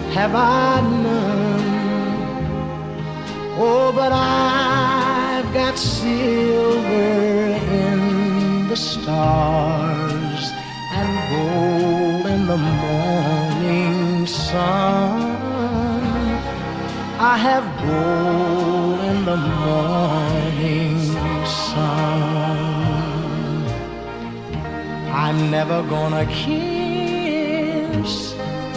have I none. Oh, but I've got silver in the stars and gold in the morning sun. I have gold in the morning sun. I'm never gonna kiss